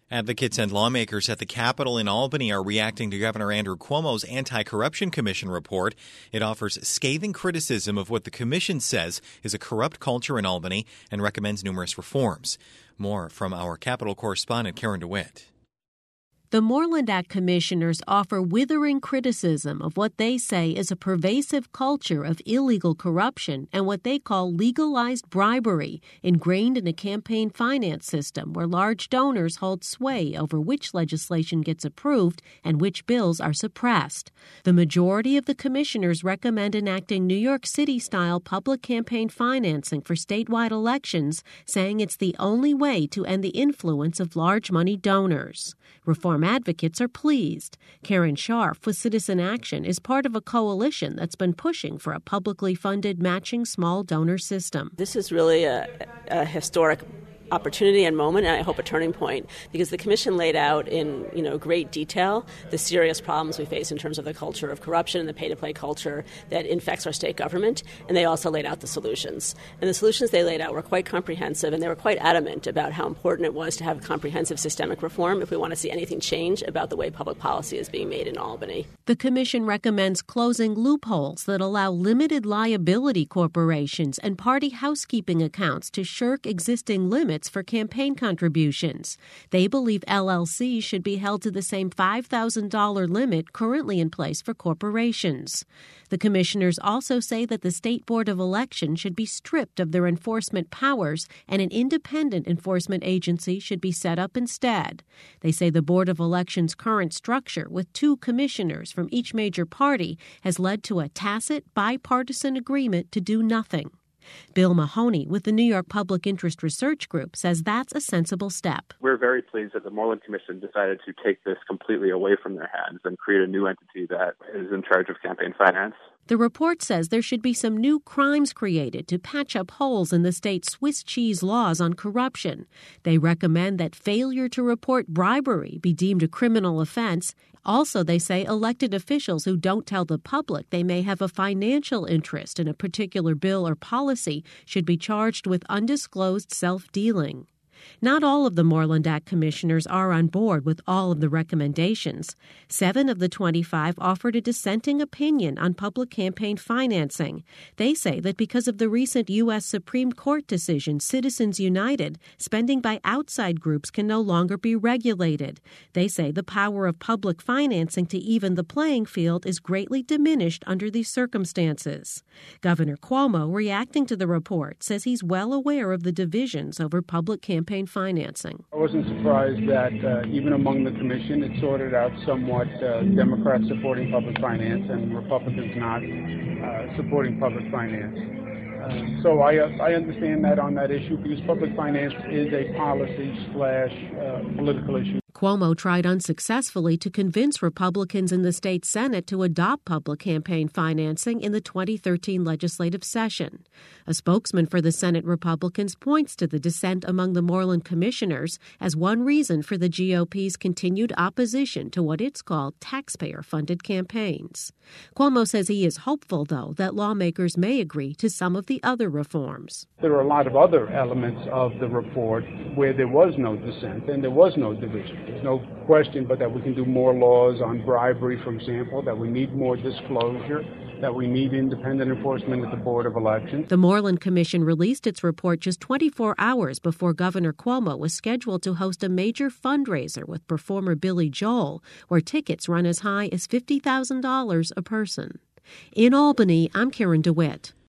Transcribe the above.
Advocates and lawmakers at the Capitol in Albany are reacting to Governor Andrew Cuomo's Anti-Corruption Commission report. It offers scathing criticism of what the commission says is a corrupt culture in Albany and recommends numerous reforms. More from our Capitol correspondent, Karen DeWitt. The Moreland Act commissioners offer withering criticism of what they say is a pervasive culture of illegal corruption and what they call legalized bribery, ingrained in a campaign finance system where large donors hold sway over which legislation gets approved and which bills are suppressed. The majority of the commissioners recommend enacting New York City-style public campaign financing for statewide elections, saying it's the only way to end the influence of large money donors. Reform advocates are pleased. Karen Scharf with Citizen Action is part of a coalition that's been pushing for a publicly funded matching small donor system. This is really a historic opportunity and moment, and I hope a turning point, because the commission laid out in great detail the serious problems we face in terms of the culture of corruption and the pay-to-play culture that infects our state government, and they also laid out the solutions. And the solutions they laid out were quite comprehensive, and they were quite adamant about how important it was to have comprehensive systemic reform if we want to see anything change about the way public policy is being made in Albany. The commission recommends closing loopholes that allow limited liability corporations and party housekeeping accounts to shirk existing limits for campaign contributions. They believe LLCs should be held to the same $5,000 limit currently in place for corporations. The commissioners also say that the State Board of Elections should be stripped of their enforcement powers and an independent enforcement agency should be set up instead. They say the Board of Elections' current structure, with 2 commissioners from each major party, has led to a tacit, bipartisan agreement to do nothing. Bill Mahoney with the New York Public Interest Research Group says that's a sensible step. We're very pleased that the Moreland Commission decided to take this completely away from their hands and create a new entity that is in charge of campaign finance. The report says there should be some new crimes created to patch up holes in the state's Swiss cheese laws on corruption. They recommend that failure to report bribery be deemed a criminal offense. Also, they say elected officials who don't tell the public they may have a financial interest in a particular bill or policy should be charged with undisclosed self-dealing. Not all of the Moreland Act commissioners are on board with all of the recommendations. 7 of the 25 offered a dissenting opinion on public campaign financing. They say that because of the recent U.S. Supreme Court decision, Citizens United, spending by outside groups can no longer be regulated. They say the power of public financing to even the playing field is greatly diminished under these circumstances. Governor Cuomo, reacting to the report, says he's well aware of the divisions over public campaign financing. I wasn't surprised that even among the commission it sorted out somewhat Democrats supporting public finance and Republicans not supporting public finance. So I understand that on that issue because public finance is a policy/political issue. Cuomo tried unsuccessfully to convince Republicans in the state Senate to adopt public campaign financing in the 2013 legislative session. A spokesman for the Senate Republicans points to the dissent among the Moreland commissioners as one reason for the GOP's continued opposition to what it's called taxpayer-funded campaigns. Cuomo says he is hopeful, though, that lawmakers may agree to some of the other reforms. There are a lot of other elements of the report where there was no dissent and there was no division. There's no question but that we can do more laws on bribery, for example, that we need more disclosure, that we need independent enforcement at the Board of Elections. The Moreland Commission released its report just 24 hours before Governor Cuomo was scheduled to host a major fundraiser with performer Billy Joel, where tickets run as high as $50,000 a person. In Albany, I'm Karen DeWitt.